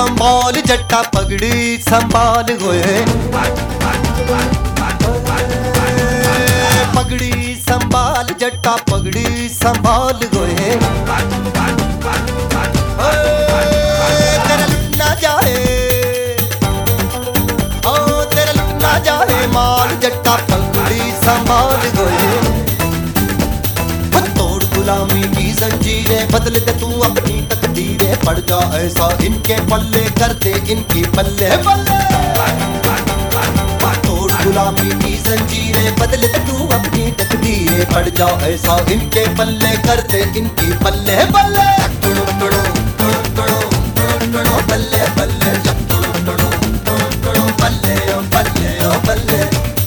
संभाल जट्टा पगड़ी संभाल होए, पगड़ी संभाल जट्टा पगड़ी संभाल होए। तेरा लुट ना जाए, ओ तेरा लुट ना जाए माल जट्टा पगड़ी संभाल होए। तोड़ गुलामी की जंजीरें, बदल दे तू अपनी तकदीरें, पड़ जा ऐसा इनके पल्ले, कर दे इनकी बल्ले बल्ले। तोड़ गुलामी की जंजीरें, बदल दे तू अपनी तकदीरें, पड़ जा ऐसा इनके पल्ले, कर दे इनकी बल्ले बल्ले। बल्ले बल्ले बल्ले बल्ले बल्ले।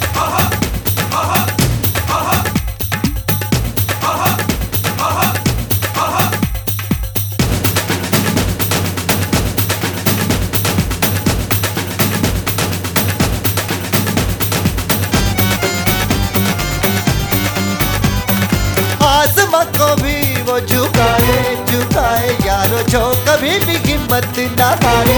आसमां को भी वो झुकाए झुकाए यारो, जो कभी भी हिम्मत ना हारे।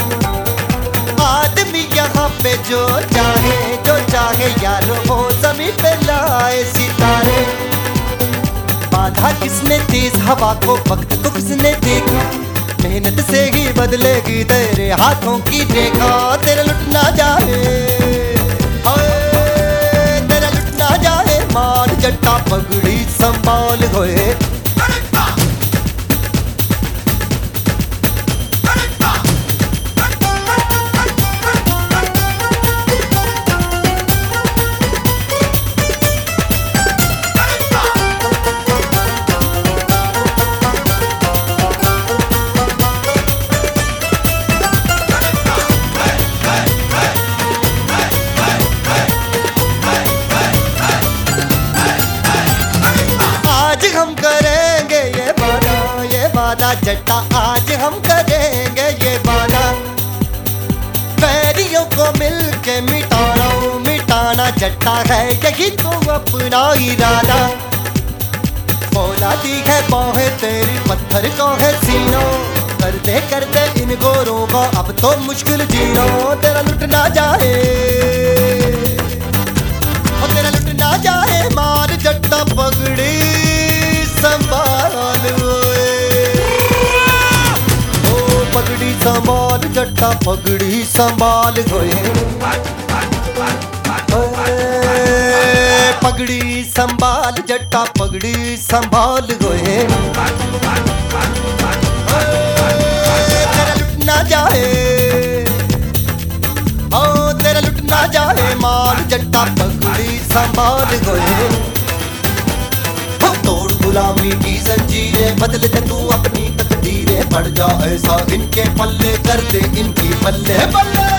आदमी यहाँ पे जो चाहे यारो, वो जमीन पे लाए सितारे। बाधा किसने तेज हवा को, वक्त को किसने देखा, मेहनत से ही बदलेगी तेरे हाथों की रेखा। तेरा लुट ना जाए, तेरा लुट ना जाए माल जट्टा पगड़ी संभाल होए। हम करेंगे ये वादा जट्टा, आज हम करेंगे ये वादा। बैरियों को मिलके मिटाना जट्टा है यही तो अपना इरादा। फौलादी है बाहें तेरी, पत्थर को है सीनों, कर दे इन गोरों को अब तो मुश्किल जीना। तेरा लुट ना जाए, और तेरा लुट ना जाए मार जट्टा पगड़ी संभाल होए। ओ पगड़ी संभाल जट्टा पगड़ी संभाल होए। पगड़ी संभाल जट्टा पगड़ी संभाल होए। तेरा लुट ना जाए, ओ तेरा लुट ना जाए माल जट्टा पगड़ी संभाल होए। तोड़ गुलामी की जंजीरें, बदल दे तू अपनी तकदीरें, पड़ जा ऐसा इनके पल्ले, कर दे इनकी बल्ले बल्ले।